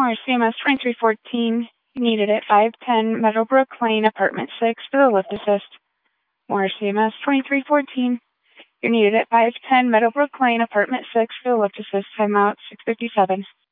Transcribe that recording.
Morris CMS 2314, needed at 510 Meadowbrook Lane, Apartment 6 for the lift assist. Morris CMS 2314, you're needed at 510 Meadowbrook Lane, Apartment 6 for the lift assist. Timeout 6:57.